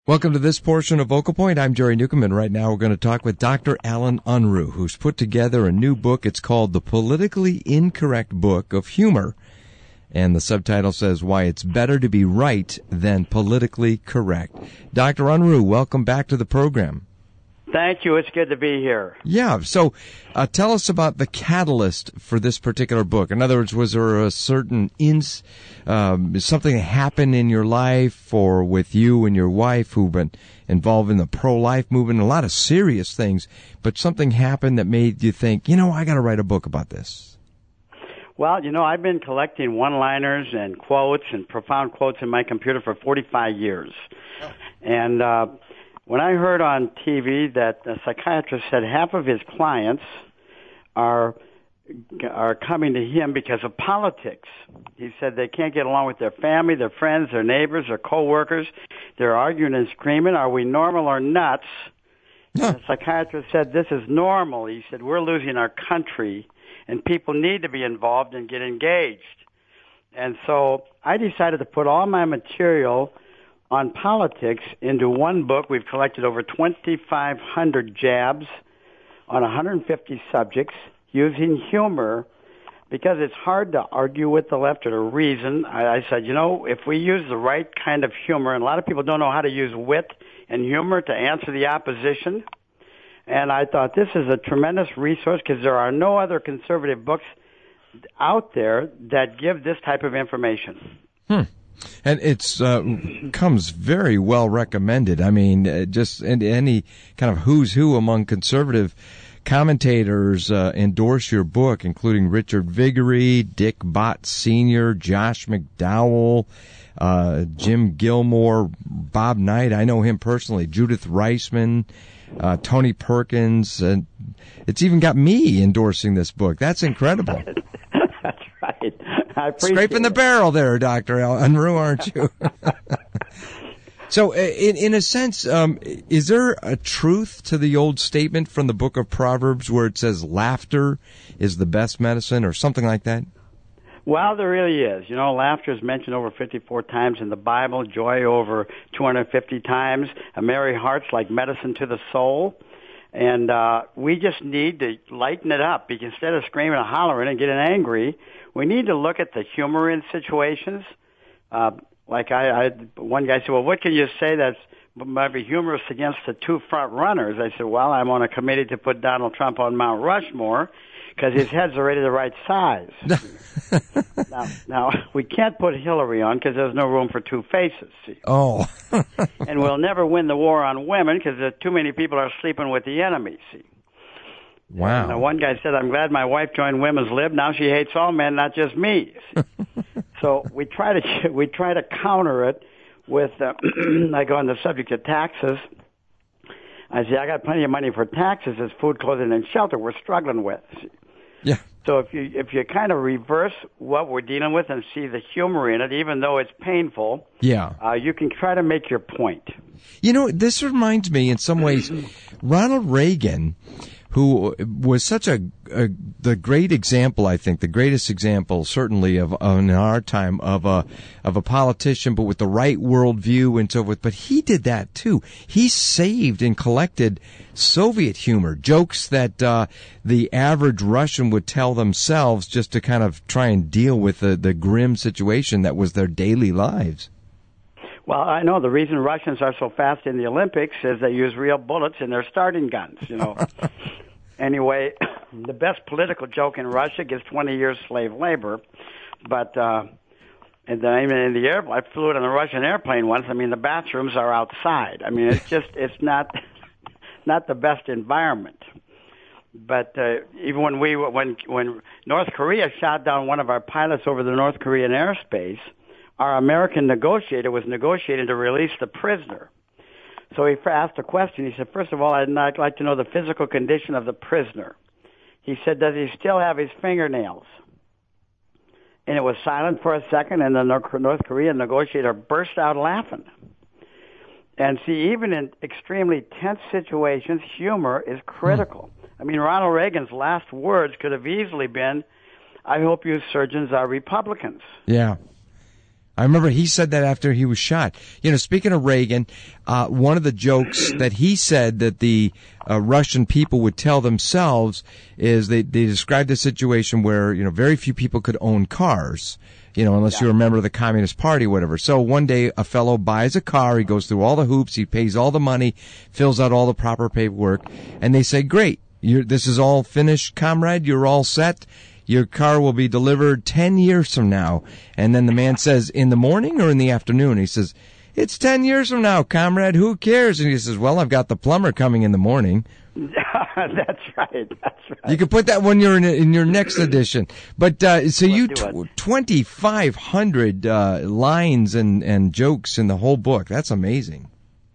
Welcome to this portion of Vocal Point. I'm Jerry Newcomb, and right now we're going to talk with Dr. Alan Unruh, who's put together a new book. It's called The Politically Incorrect Book of Humor, and the subtitle says, Why It's Better to Be Right Than Politically Correct. Dr. Unruh, welcome back to the program. Thank you. It's good to be here. Yeah. So tell us about the catalyst for this particular book. In other words, was there a certain something that happened in your life or with you and your wife who've been involved in the pro-life movement, a lot of serious things, but something happened that made you think, I got to write a book about this? Well, I've been collecting one-liners and quotes and profound quotes in my computer for 45 years. And when I heard on TV that a psychiatrist said half of his clients are coming to him because of politics. He said they can't get along with their family, their friends, their neighbors, their coworkers. They're arguing and screaming. Are we normal or nuts? Huh. The psychiatrist said this is normal. He said we're losing our country and people need to be involved and get engaged. And so I decided to put all my material on politics into one book. We've collected over 2,500 jabs on 150 subjects using humor because it's hard to argue with the left or to reason. I said, if we use the right kind of humor, and a lot of people don't know how to use wit and humor to answer the opposition, and I thought this is a tremendous resource because there are no other conservative books out there that give this type of information. And it's comes very well recommended. I mean, just any kind of who's who among conservative commentators endorse your book, including Richard Viguerie, Dick Bott Sr., Josh McDowell, Jim Gilmore, Bob Knight. I know him personally. Judith Reisman, Tony Perkins, and it's even got me endorsing this book. That's incredible. That's right. I appreciate Scraping the barrel there, Dr. Unruh, aren't you? So, in a sense, is there a truth to the old statement from the book of Proverbs where it says laughter is the best medicine or something like that? Well, there really is. Laughter is mentioned over 54 times in the Bible, joy over 250 times, a merry heart's like medicine to the soul. And we just need to lighten it up because instead of screaming and hollering and getting angry, we need to look at the humor in situations. One guy said, well, what can you say that's might be humorous against the two front runners? I said, well, I'm on a committee to put Donald Trump on Mount Rushmore because his head's already the right size. Now, we can't put Hillary on because there's no room for two faces. See? Oh. And we'll never win the war on women because too many people are sleeping with the enemy. See? Wow. Now, one guy said, I'm glad my wife joined Women's Lib. Now she hates all men, not just me. So we try to counter it with, I go on the subject of taxes. I say, I got plenty of money for taxes. It's food, clothing, and shelter we're struggling with. Yeah. So if you kind of reverse what we're dealing with and see the humor in it, even though it's painful, you can try to make your point. This reminds me in some ways, Ronald Reagan, who was such the great example, I think, the greatest example certainly of in our time of a politician, but with the right worldview and so forth. But he did that too. He saved and collected Soviet humor, jokes that the average Russian would tell themselves just to kind of try and deal with the grim situation that was their daily lives. Well, I know the reason Russians are so fast in the Olympics is they use real bullets in their starting guns, Anyway, the best political joke in Russia gets 20 years slave labor, but and then even in the airplane, I flew it on a Russian airplane once. I mean, the bathrooms are outside. I mean, it's not the best environment. But even when North Korea shot down one of our pilots over the North Korean airspace, our American negotiator was negotiating to release the prisoner. So he asked a question. He said, first of all, I'd like to know the physical condition of the prisoner. He said, does he still have his fingernails? And it was silent for a second, and the North Korean negotiator burst out laughing. And see, even in extremely tense situations, humor is critical. I mean, Ronald Reagan's last words could have easily been, I hope you surgeons are Republicans. Yeah. I remember he said that after he was shot. Speaking of Reagan, one of the jokes that he said that the Russian people would tell themselves is they described a situation where, very few people could own cars, unless you're a member of the Communist Party, whatever. So one day a fellow buys a car, he goes through all the hoops, he pays all the money, fills out all the proper paperwork, and they say, great, this is all finished, comrade, you're all set. Your car will be delivered 10 years from now. And then the man says, in the morning or in the afternoon? He says, it's 10 years from now, comrade. Who cares? And he says, well, I've got the plumber coming in the morning. That's right. You can put that when you're in your next edition. But so you 2,500 lines and jokes in the whole book. That's amazing.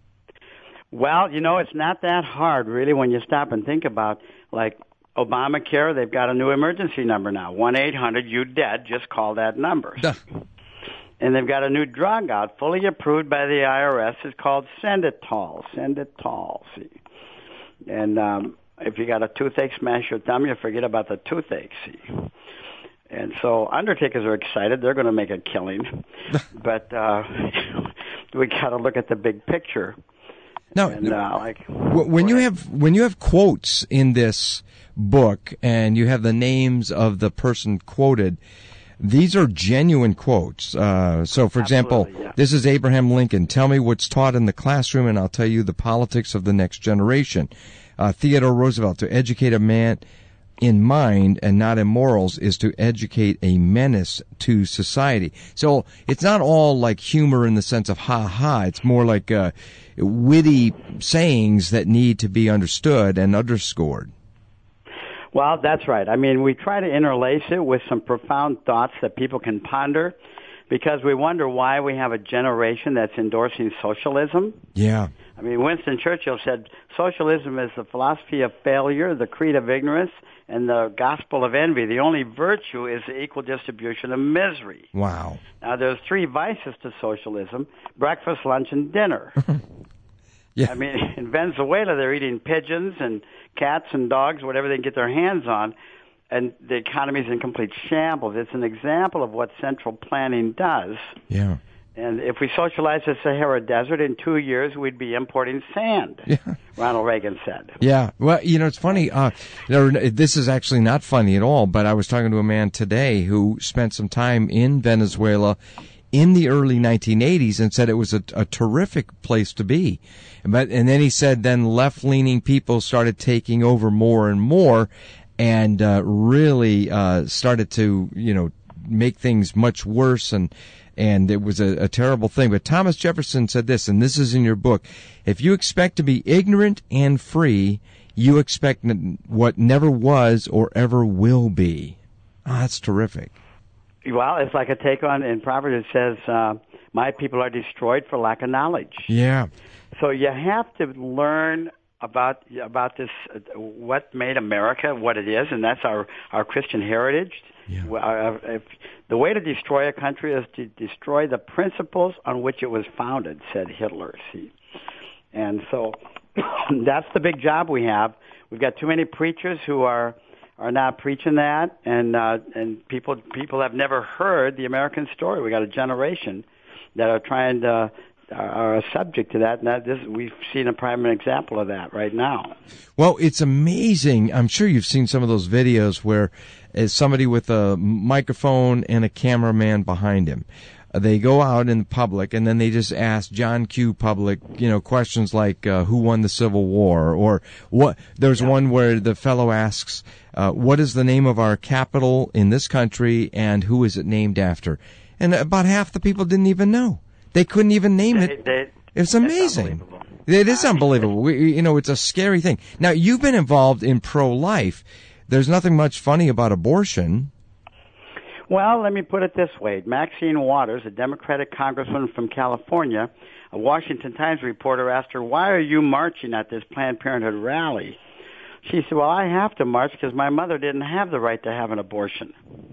Well, it's not that hard, really, when you stop and think about, like, Obamacare. They've got a new emergency number now, 1-800-YOU-DEAD. Just call that number. And they've got a new drug out, fully approved by the IRS. It's called Senditol. See? And if you got a toothache, smash your thumb, you forget about the toothache. See? And so undertakers are excited. They're going to make a killing. But we got to look at the big picture. Now, when you have quotes in this book and you have the names of the person quoted, these are genuine quotes. So, for example, This is Abraham Lincoln. Tell me what's taught in the classroom, and I'll tell you the politics of the next generation. Theodore Roosevelt, to educate a man in mind and not in morals is to educate a menace to society. So it's not all like humor in the sense of ha-ha. It's more like witty sayings that need to be understood and underscored. Well, that's right. I mean, we try to interlace it with some profound thoughts that people can ponder, because we wonder why we have a generation that's endorsing socialism. Yeah. I mean, Winston Churchill said, socialism is the philosophy of failure, the creed of ignorance, and the gospel of envy. The only virtue is the equal distribution of misery. Wow. Now, there's three vices to socialism: breakfast, lunch, and dinner. Yeah. I mean, in Venezuela, they're eating pigeons and cats and dogs, whatever they can get their hands on, and the economy's in complete shambles. It's an example of what central planning does. Yeah. And if we socialize the Sahara Desert, in 2 years, we'd be importing sand, Ronald Reagan said. Yeah. Well, it's funny. This is actually not funny at all, but I was talking to a man today who spent some time in Venezuela in the early 1980s and said it was a terrific place to be. And then he said then left-leaning people started taking over more and more and really started to, make things much worse, and it was a terrible thing. But Thomas Jefferson said this, and this is in your book: if you expect to be ignorant and free, you expect what never was or ever will be. Oh, that's terrific. Well, it's like a take on, in Proverbs it says, my people are destroyed for lack of knowledge. Yeah. So you have to learn about this, what made America what it is, and that's our Christian heritage. Yeah. The way to destroy a country is to destroy the principles on which it was founded, said Hitler. See, and so that's the big job we have. We've got too many preachers who are not preaching that, and people have never heard the American story. We got a generation that are trying to are subject to that, and we've seen a prime example of that right now. Well, it's amazing. I'm sure you've seen some of those videos where somebody with a microphone and a cameraman behind him. They go out in public and then they just ask John Q. Public, questions like who won the Civil War, or what. There's one where the fellow asks, what is the name of our capital in this country and who is it named after? And about half the people didn't even know. They couldn't even name it. It's amazing. It is unbelievable. It's a scary thing. Now, you've been involved in pro-life. There's nothing much funny about abortion. Well, let me put it this way. Maxine Waters, a Democratic congresswoman from California, a Washington Times reporter asked her, why are you marching at this Planned Parenthood rally? She said, well, I have to march because my mother didn't have the right to have an abortion.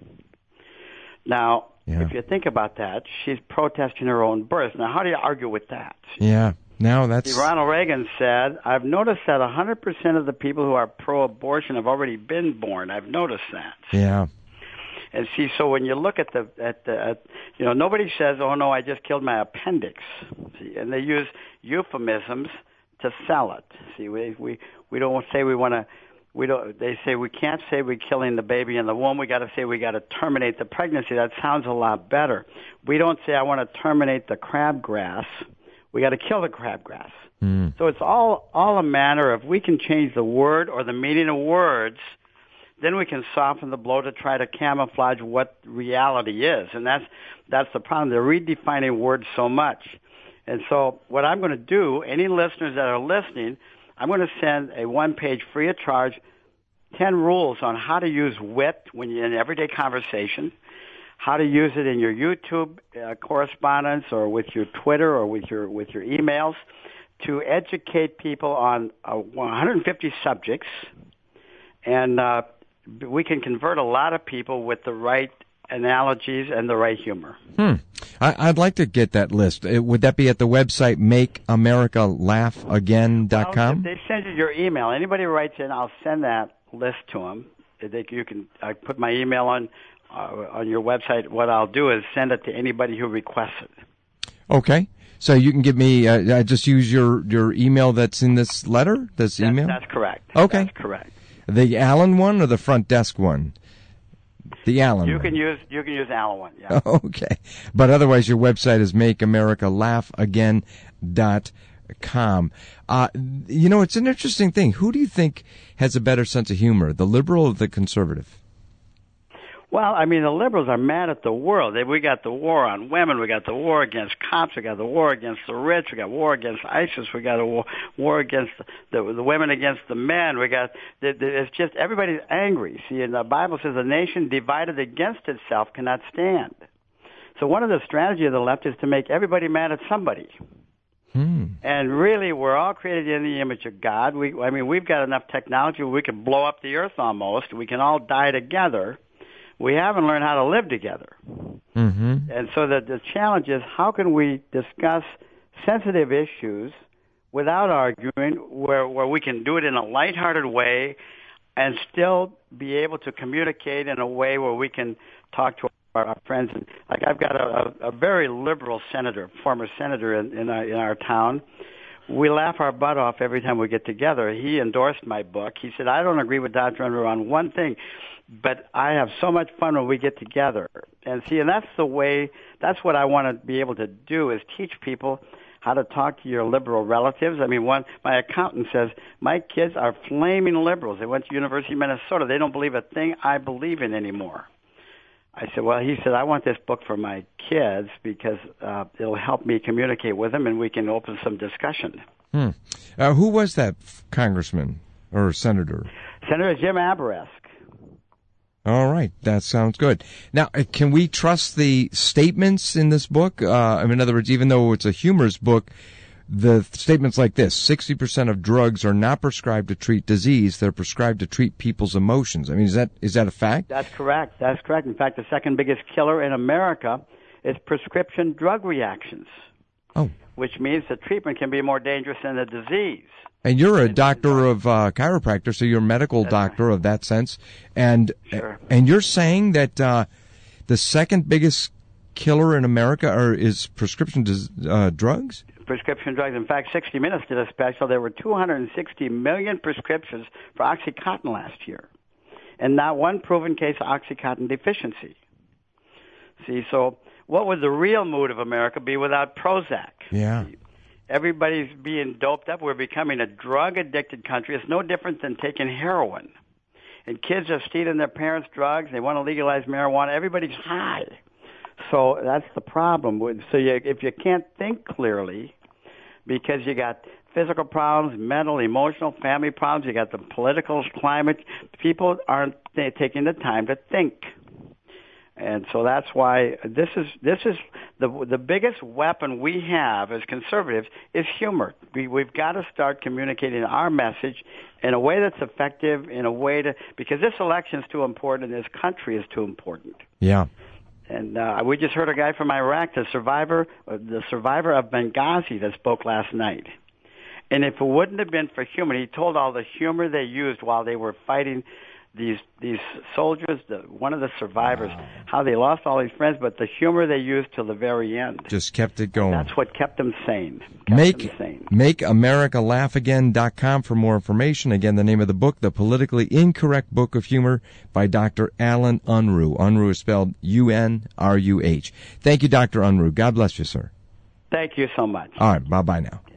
Now, if you think about that, she's protesting her own birth. Now, how do you argue with that? Yeah. Now that's... Ronald Reagan said, I've noticed that 100% of the people who are pro-abortion have already been born. I've noticed that. Yeah. And see, so when you look at nobody says, "Oh no, I just killed my appendix," see, and they use euphemisms to sell it. See, we don't say we want to. We don't. They say we can't say we're killing the baby in the womb. We got to say we got to terminate the pregnancy. That sounds a lot better. We don't say I want to terminate the crabgrass. We got to kill the crabgrass. Mm. So it's all a matter of we can change the word or the meaning of words, then we can soften the blow to try to camouflage what reality is, and that's the problem. They're redefining words so much. And so what I'm going to do, any listeners that are listening, I'm going to send a one-page free of charge, 10 rules on how to use wit when you're in everyday conversation, how to use it in your YouTube correspondence or with your Twitter or with your emails to educate people on 150 subjects. And we can convert a lot of people with the right analogies and the right humor. I'd like to get that list. Would that be at the website makeamericalaughagain.com? Well, if they send you your email, anybody writes in, I'll send that list to them. I put my email on your website. What I'll do is send it to anybody who requests it. Okay. So you can give me, I just use your email that's in this letter, email? That's correct. Okay. That's correct. The Allen one or the front desk one? The Allen you one. Can use Allen one, yeah. Okay. But otherwise your website is makeamericalaughagain.com. It's an interesting thing. Who do you think has a better sense of humor, the liberal or the conservative? Well, I mean, the liberals are mad at the world. We got the war on women. We got the war against cops. We got the war against the rich. We got war against ISIS. We got a war against the women against the men. It's just everybody's angry. See, and the Bible says a nation divided against itself cannot stand. So one of the strategies of the left is to make everybody mad at somebody. And really, we're all created in the image of God. We've got enough technology where we can blow up the earth almost. We can all die together. We haven't learned how to live together. Mm-hmm. And so the challenge is how can we discuss sensitive issues without arguing, where we can do it in a lighthearted way and still be able to communicate in a way where we can talk to our friends. And like I've got a very liberal former senator in our town. We laugh our butt off every time we get together. He endorsed my book. He said, I don't agree with Dr. Unruh on one thing, but I have so much fun when we get together. And that's what I want to be able to do is teach people how to talk to your liberal relatives. I mean, my accountant says, my kids are flaming liberals. They went to University of Minnesota. They don't believe a thing I believe in anymore. I said, well, he said, I want this book for my kids because it'll help me communicate with them and we can open some discussion. Who was that congressman or senator? Senator Jim Abourezk. All right, that sounds good. Now, can we trust the statements in this book? In other words, even though it's a humorous book, the statements like this: 60% of drugs are not prescribed to treat disease; they're prescribed to treat people's emotions. I mean, is that a fact? That's correct. That's correct. In fact, the second biggest killer in America is prescription drug reactions. Oh, which means the treatment can be more dangerous than the disease. And you're a doctor of chiropractor, so you're a medical doctor of that sense. And sure. And you're saying that the second biggest killer in America is prescription drugs? Prescription drugs. In fact, 60 Minutes did a special. There were 260 million prescriptions for OxyContin last year, and not one proven case of OxyContin deficiency. See, so what would the real mood of America be without Prozac? Yeah. Everybody's being doped up. We're becoming a drug-addicted country. It's no different than taking heroin. And kids are stealing their parents' drugs. They want to legalize marijuana. Everybody's high. So that's the problem. So if you can't think clearly because you got physical problems, mental, emotional, family problems, you got the political climate, people aren't taking the time to think. And so that's why this is the biggest weapon we have as conservatives is humor. We've got to start communicating our message in a way that's effective, because this election is too important and this country is too important. Yeah. And we just heard a guy from Iraq, the survivor of Benghazi, that spoke last night. And if it wouldn't have been for humor, he told all the humor they used while they were fighting these soldiers, one of the survivors, how they lost all these friends, but the humor they used till the very end just kept it going. That's what kept them sane. MakeAmericaLaughAgain.com for more information. Again, the name of the book, The Politically Incorrect Book of Humor by Dr. Alan Unruh. Unruh is spelled U-N-R-U-H. Thank you, Dr. Unruh. God bless you, sir. Thank you so much. All right, bye-bye now.